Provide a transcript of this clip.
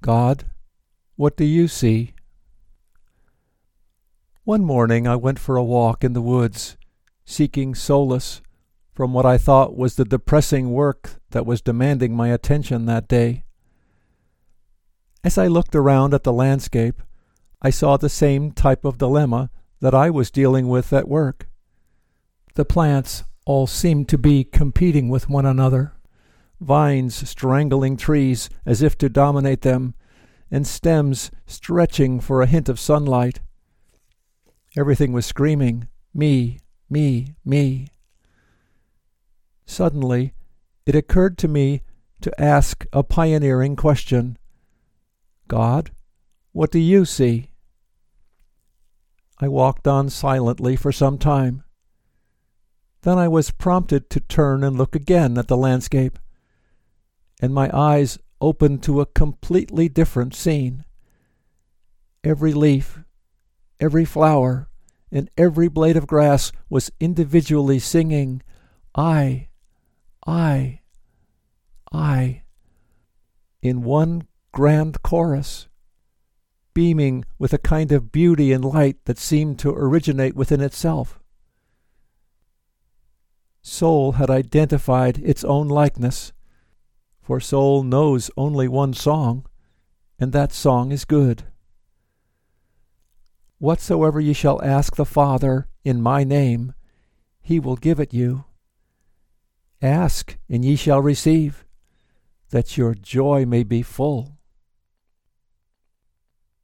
God, what do you see? One morning I went for a walk in the woods, seeking solace from what I thought was the depressing work that was demanding my attention that day. As I looked around at the landscape, I saw the same type of dilemma that I was dealing with at work. The plants all seemed to be competing with one another, vines strangling trees as if to dominate them, and stems stretching for a hint of sunlight. Everything was screaming, me, me, me. Suddenly, it occurred to me to ask a pioneering question. God, what do you see? I walked on silently for some time. Then I was prompted to turn and look again at the landscape, and my eyes opened to a completely different scene. Every leaf, every flower, and every blade of grass was individually singing, I, in one grand chorus, beaming with a kind of beauty and light that seemed to originate within itself. Soul had identified its own likeness, for soul knows only one song, and that song is good. Whatsoever ye shall ask the Father in my name, he will give it you. Ask, and ye shall receive, that your joy may be full.